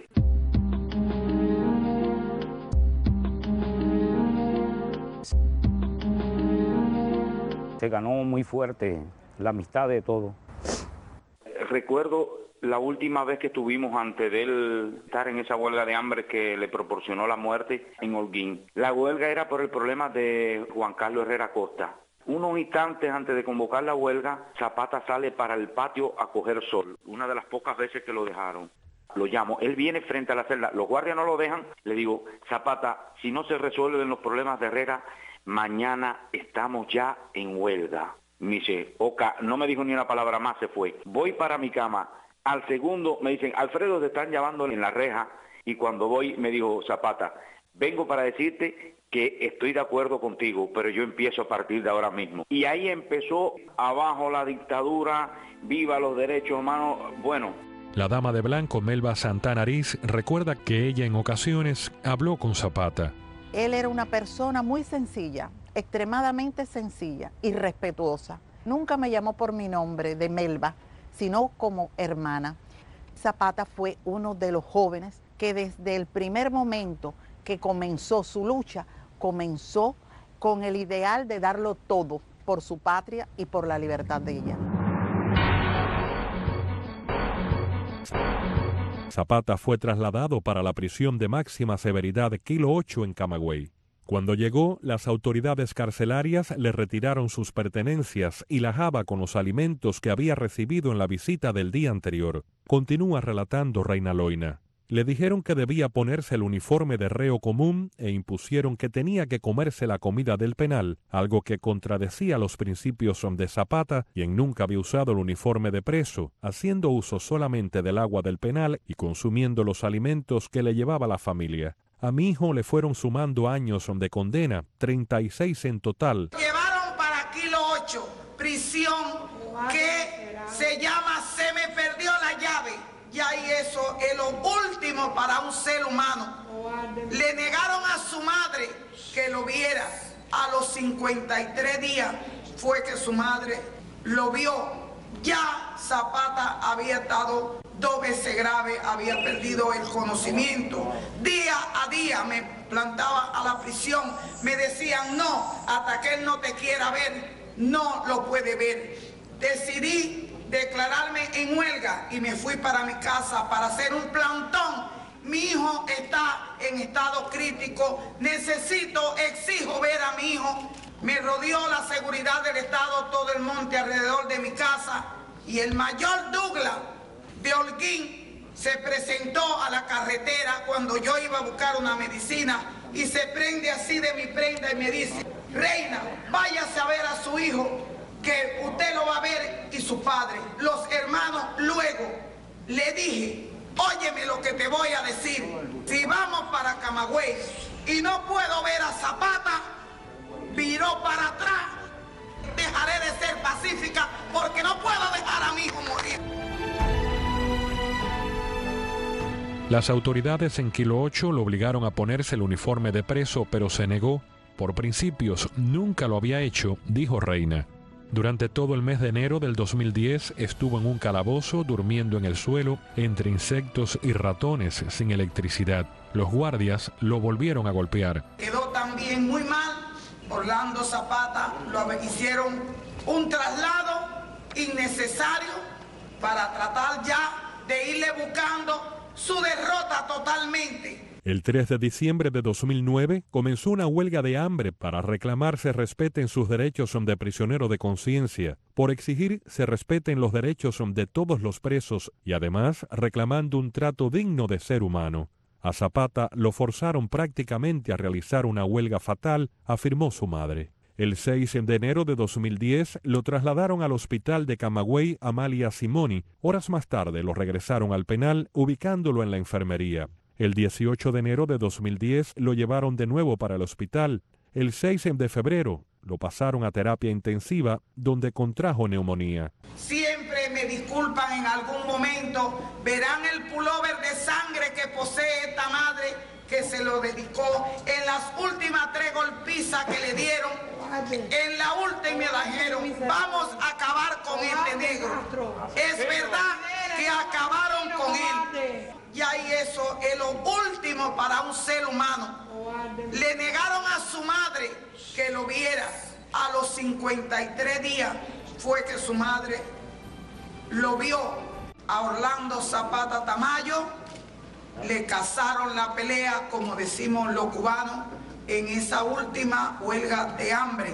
Se ganó muy fuerte la amistad de todos. Recuerdo la última vez que estuvimos antes de él estar en esa huelga de hambre que le proporcionó la muerte en Holguín. La huelga era por el problema de Juan Carlos Herrera Costa. Unos instantes antes de convocar la huelga, Zapata sale para el patio a coger sol. Una de las pocas veces que lo dejaron. Lo llamo, él viene frente a la celda, los guardias no lo dejan, le digo, Zapata, si no se resuelven los problemas de Herrera, mañana estamos ya en huelga. Me dice, Oca, no me dijo ni una palabra más, se fue. Voy para mi cama. Al segundo me dicen, Alfredo, te están llamando en la reja. Y cuando voy me dijo Zapata, vengo para decirte que estoy de acuerdo contigo, pero yo empiezo a partir de ahora mismo. Y ahí empezó, abajo la dictadura, viva los derechos humanos, bueno. La dama de blanco, Melba Santanariz, recuerda que ella en ocasiones habló con Zapata. Él era una persona muy sencilla, extremadamente sencilla y respetuosa. Nunca me llamó por mi nombre de Melba, sino como hermana. Zapata fue uno de los jóvenes que desde el primer momento que comenzó su lucha, comenzó con el ideal de darlo todo por su patria y por la libertad de ella. Zapata fue trasladado para la prisión de máxima severidad Kilo ocho en Camagüey. Cuando llegó, las autoridades carcelarias le retiraron sus pertenencias y la jaba con los alimentos que había recibido en la visita del día anterior. Continúa relatando Reina Loina. Le dijeron que debía ponerse el uniforme de reo común e impusieron que tenía que comerse la comida del penal, algo que contradecía los principios de Zapata, quien nunca había usado el uniforme de preso, haciendo uso solamente del agua del penal y consumiendo los alimentos que le llevaba la familia. A mi hijo le fueron sumando años de condena, treinta y seis en total. Llevaron para Kilo ocho, prisión que se llama Se me perdió la llave. Ya y eso es lo último para un ser humano. Le negaron a su madre que lo viera. A los cincuenta y tres días fue que su madre lo vio. Ya Zapata había estado dos veces grave, había perdido el conocimiento. Día a día me plantaba a la prisión, me decían no, hasta que él no te quiera ver, no lo puede ver. Decidí declararme en huelga y me fui para mi casa para hacer un plantón. Mi hijo está en estado crítico, necesito, exijo ver a mi hijo. Me rodeó la seguridad del Estado, todo el monte alrededor de mi casa, y el mayor Douglas de Holguín se presentó a la carretera cuando yo iba a buscar una medicina y se prende así de mi prenda y me dice: reina, váyase a ver a su hijo, que usted lo va a ver, y su padre, los hermanos. Luego le dije: óyeme lo que te voy a decir, si vamos para Camagüey y no puedo ver a Zapata, viró para atrás, dejaré de ser pacífica porque no puedo dejar a mi hijo morir. Las autoridades en Kilo ocho lo obligaron a ponerse el uniforme de preso, pero se negó. Por principios, nunca lo había hecho, dijo Reina. Durante todo el mes de enero del dos mil diez estuvo en un calabozo durmiendo en el suelo entre insectos y ratones sin electricidad. Los guardias lo volvieron a golpear. Quedó también muy mal. Orlando Zapata lo hicieron un traslado innecesario para tratar ya de irle buscando su derrota totalmente. El tres de diciembre de dos mil nueve comenzó una huelga de hambre para reclamar se respeten sus derechos de prisionero de conciencia, por exigir se respeten los derechos de todos los presos y además reclamando un trato digno de ser humano. A Zapata lo forzaron prácticamente a realizar una huelga fatal, afirmó su madre. El seis de enero de dos mil diez lo trasladaron al hospital de Camagüey Amalia Simoni. Horas más tarde lo regresaron al penal, ubicándolo en la enfermería. El dieciocho de enero de dos mil diez lo llevaron de nuevo para el hospital. El seis de febrero lo pasaron a terapia intensiva, donde contrajo neumonía. Siempre me disculpan en algún momento, verán el pullover de sangre que posee esta madre, que se lo dedicó en las últimas tres golpizas que le dieron. En la última me dijeron: vamos a acabar con este negro. Es verdad que acabaron con él. Y ahí eso es lo último para un ser humano. Le negaron a su madre que lo viera. A los cincuenta y tres días fue que su madre lo vio. A Orlando Zapata Tamayo le cazaron la pelea, como decimos los cubanos, en esa última huelga de hambre,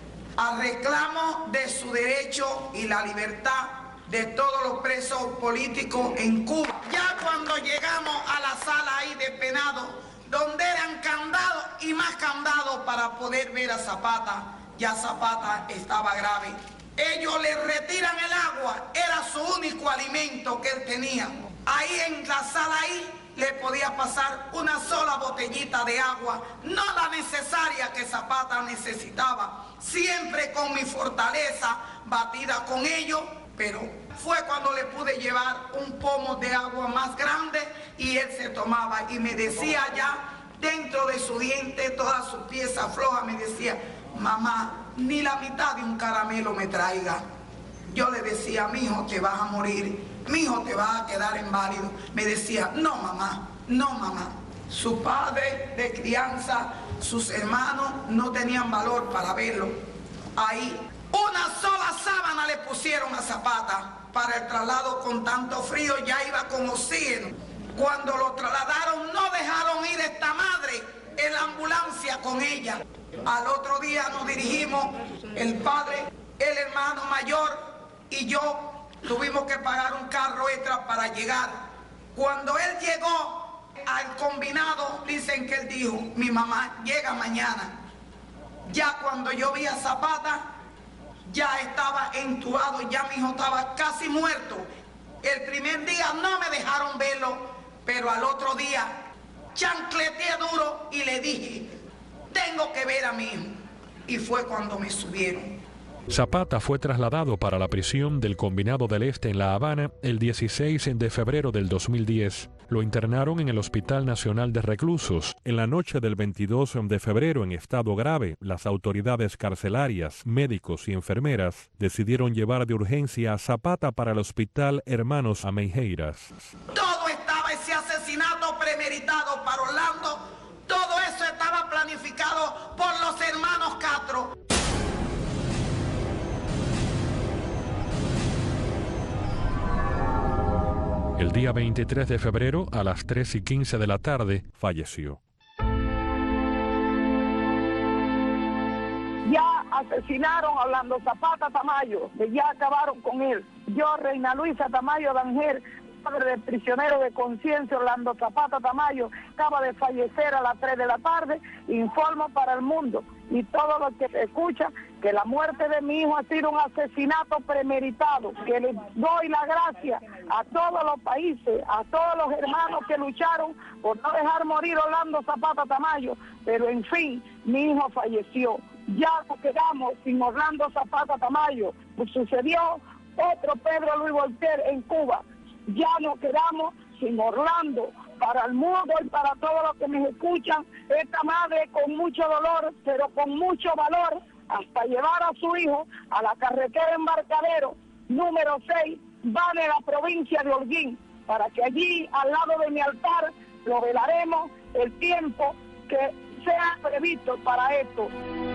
a reclamo de su derecho y la libertad de todos los presos políticos en Cuba. Ya cuando llegamos a la sala ahí de penado, donde eran candados y más candados para poder ver a Zapata, ya Zapata estaba grave. Ellos le retiran el agua, era su único alimento que él tenía. Ahí en la sala ahí le podía pasar una sola botellita de agua, no la necesaria que Zapata necesitaba, siempre con mi fortaleza batida con ellos, pero fue cuando le pude llevar un pomo de agua más grande y él se tomaba y me decía ya, dentro de su diente, toda su pieza floja, me decía: mamá, ni la mitad de un caramelo me traiga. Yo le decía: mijo, te vas a morir, mijo, te vas a quedar inválido. Me decía: no mamá, no mamá. Su padre de crianza, sus hermanos no tenían valor para verlo. Ahí una sola sábana le pusieron a Zapata para el traslado con tanto frío, ya iba con oxígeno. Cuando lo trasladaron no dejaron ir a esta madre en la ambulancia con ella. Al otro día nos dirigimos, el padre, el hermano mayor y yo tuvimos que pagar un carro extra para llegar. Cuando él llegó al combinado, dicen que él dijo: mi mamá llega mañana. Ya cuando yo vi a Zapata, ya estaba entubado, ya mi hijo estaba casi muerto. El primer día no me dejaron verlo, pero al otro día chancleteé duro y le dije: tengo que ver a mi hijo. Y fue cuando me subieron. Zapata fue trasladado para la prisión del Combinado del Este en La Habana el dieciséis de febrero del dos mil diez. Lo internaron en el Hospital Nacional de Reclusos. En la noche del veintidós de febrero, en estado grave, las autoridades carcelarias, médicos y enfermeras decidieron llevar de urgencia a Zapata para el Hospital Hermanos Ameireiras. Todo estaba ese asesinato premeditado para Orlando, Todo eso estaba planificado por los hermanos Castro. El día veintitrés de febrero, a las tres y quince de la tarde, falleció. Ya asesinaron a Orlando Zapata Tamayo, que ya acabaron con él. Yo, Reina Luisa Tamayo Danger, padre del prisionero de conciencia Orlando Zapata Tamayo, acaba de fallecer a las tres de la tarde. Informo para el mundo y todo lo que escucha que la muerte de mi hijo ha sido un asesinato premeditado, que le doy la gracia a todos los países, a todos los hermanos que lucharon por no dejar morir Orlando Zapata Tamayo, pero en fin, mi hijo falleció. Ya nos quedamos sin Orlando Zapata Tamayo. Pues sucedió otro Pedro Luis Voltaire en Cuba. Ya nos quedamos sin Orlando. Para el mundo y para todos los que me escuchan, esta madre con mucho dolor, pero con mucho valor, hasta llevar a su hijo a la carretera Embarcadero número seis, va de la provincia de Holguín, para que allí, al lado de mi altar, lo velaremos el tiempo que sea previsto para esto.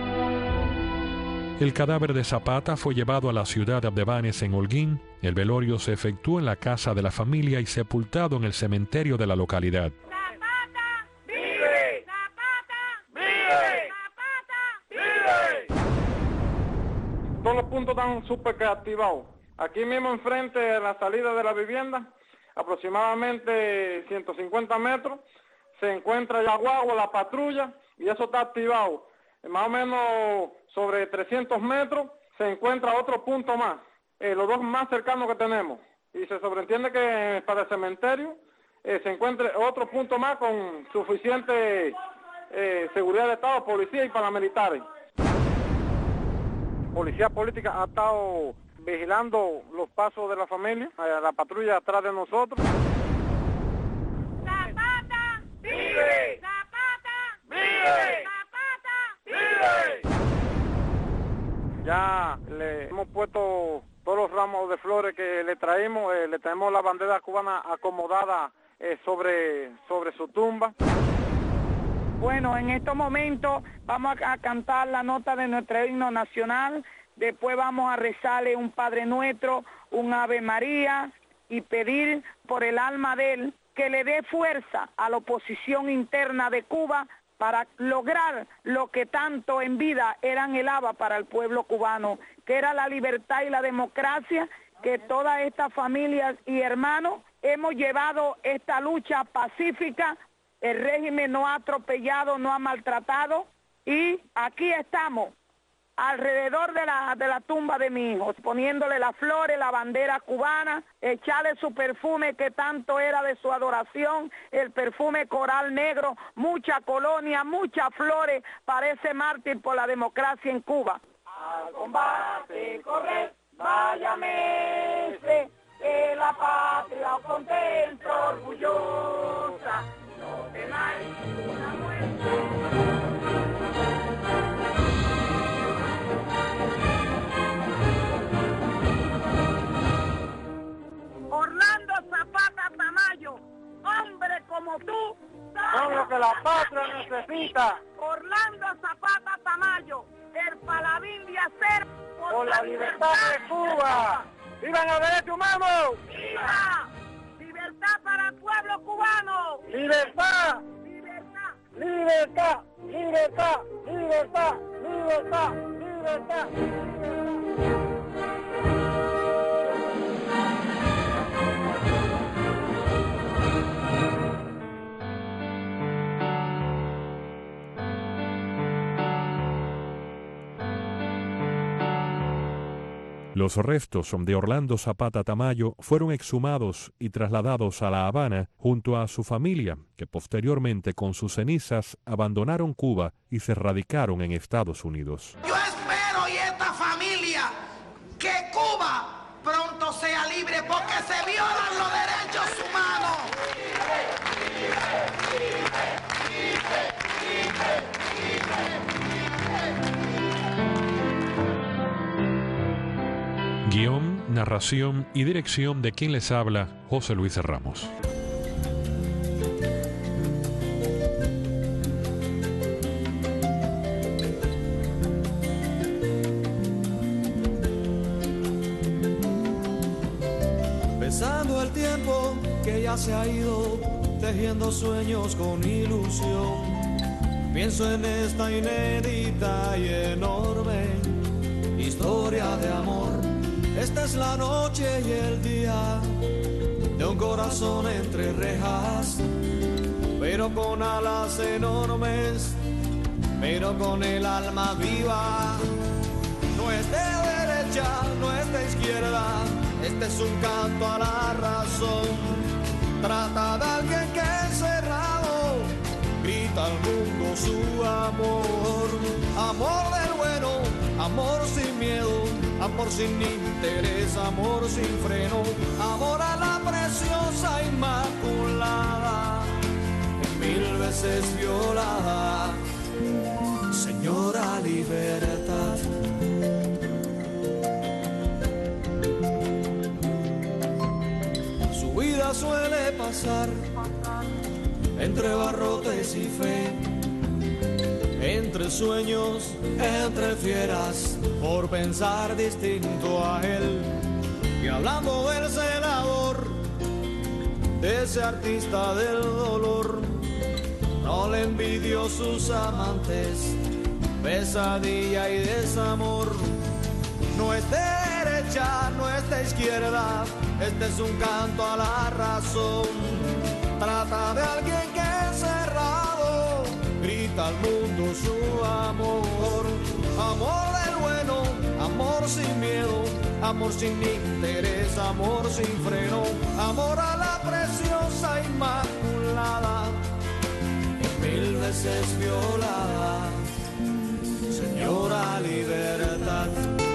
El cadáver de Zapata fue llevado a la ciudad de Abdebanes en Holguín. El velorio se efectuó en la casa de la familia y sepultado en el cementerio de la localidad. ¡Zapata vive! ¡Zapata vive! ¡Zapata vive! Todos los puntos están súper activados. Aquí mismo enfrente de la salida de la vivienda, aproximadamente ciento cincuenta metros, se encuentra ya guagua, la patrulla, y eso está activado. Más o menos sobre trescientos metros se encuentra otro punto más, eh, los dos más cercanos que tenemos. Y se sobreentiende que para el cementerio eh, se encuentre otro punto más con suficiente eh, seguridad de Estado, policía y paramilitares. Policía política ha estado vigilando los pasos de la familia, eh, la patrulla atrás de nosotros. ¡Zapata vive! ¡Zapata vive! Ya le hemos puesto todos los ramos de flores que le traemos, eh, le traemos la bandera cubana acomodada eh, sobre, sobre su tumba. Bueno, en estos momentos vamos a cantar la nota de nuestro himno nacional, después vamos a rezarle un Padre Nuestro, un Ave María y pedir por el alma de él que le dé fuerza a la oposición interna de Cuba para lograr lo que tanto en vida era anhelaba para el pueblo cubano, que era la libertad y la democracia, que todas estas familias y hermanos hemos llevado esta lucha pacífica, el régimen no ha atropellado, no ha maltratado, y aquí estamos, alrededor de la, de la tumba de mi hijo, poniéndole las flores, la bandera cubana, echarle su perfume que tanto era de su adoración, el perfume coral negro, mucha colonia, muchas flores para ese mártir por la democracia en Cuba. Al combate correr, váyame, que la patria os contempla orgullosa, no temáis una muerte. Orlando Zapata Tamayo, hombre como tú, son lo que la patria necesita. Orlando Zapata Tamayo, el paladín de hacer por, por la libertad de Cuba. ¡Vivan los derechos humanos! ¡Viva! ¡Libertad para el pueblo cubano! ¡Libertad! ¡Libertad! ¡Libertad! ¡Libertad! ¡Libertad! ¡Libertad! ¡Libertad! Los restos de Orlando Zapata Tamayo fueron exhumados y trasladados a La Habana junto a su familia, que posteriormente con sus cenizas abandonaron Cuba y se radicaron en Estados Unidos. Yo espero y esta familia que Cuba pronto sea libre porque se violan los derechos humanos. Guión, narración y dirección de quien les habla, José Luis Ramos. tiempo que ya se ha ido, tejiendo sueños con ilusión. Pienso en esta inédita y enorme historia de amor. Esta es la noche y el día de un corazón entre rejas, pero con alas enormes, pero con el alma viva. No es de derecha, no es de izquierda, este es un canto a la razón. Trata de alguien que encerrado grita al mundo su amor. Amor del bueno, amor sin miedo, amor sin interés, amor sin freno. Amor a la preciosa inmaculada, mil veces violada, señora libertad. Su vida suele pasar entre barrotes y fe, entre sueños, entre fieras, por pensar distinto a él. Y hablando del celador, de ese artista del dolor, no le envidió sus amantes, pesadilla y desamor. No es de derecha, no es de izquierda, este es un canto a la razón. Trata de alguien que encerrado grita al mundo su amor. Amor del bueno, amor sin miedo, amor sin interés, amor sin freno. Amor a la preciosa inmaculada, mil veces violada, señora libertad.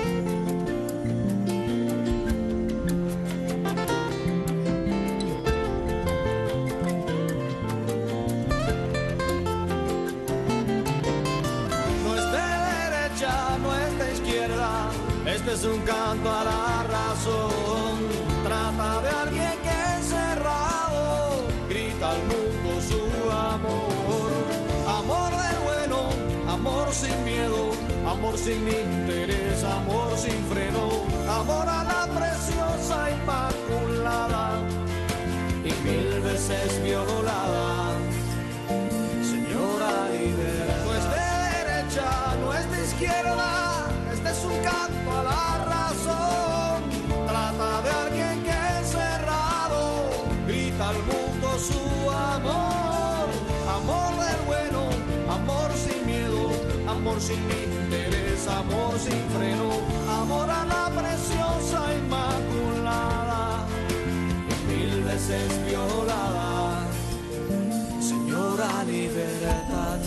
Este es un canto a la razón. Trata de alguien que encerrado grita al mundo su amor. Amor del bueno, amor sin miedo, amor sin interés, amor sin freno. Amor a la preciosa inmaculada y mil veces violada, señora libertad. No es de derecha, no es de izquierda, este es un canto a la razón. Trata de alguien que encerrado grita al mundo su amor. Amor del bueno, amor sin miedo, amor sin interés, amor sin freno. Amor a la preciosa inmaculada, mil veces violada, señora libertad.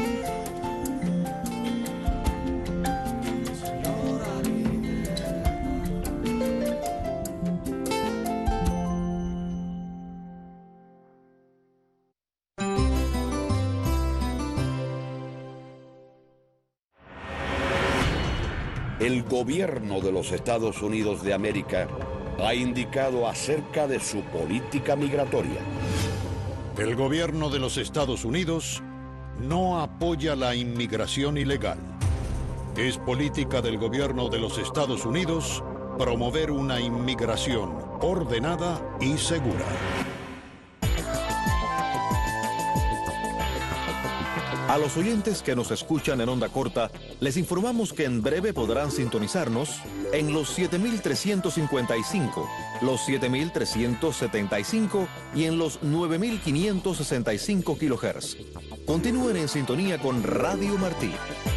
El gobierno de los Estados Unidos de América ha indicado acerca de su política migratoria. El gobierno de los Estados Unidos no apoya la inmigración ilegal. Es política del gobierno de los Estados Unidos promover una inmigración ordenada y segura. A los oyentes que nos escuchan en onda corta, les informamos que en breve podrán sintonizarnos en los siete mil trescientos cincuenta y cinco, los siete mil trescientos setenta y cinco y en los nueve mil quinientos sesenta y cinco kilohertz. Continúen en sintonía con Radio Martí.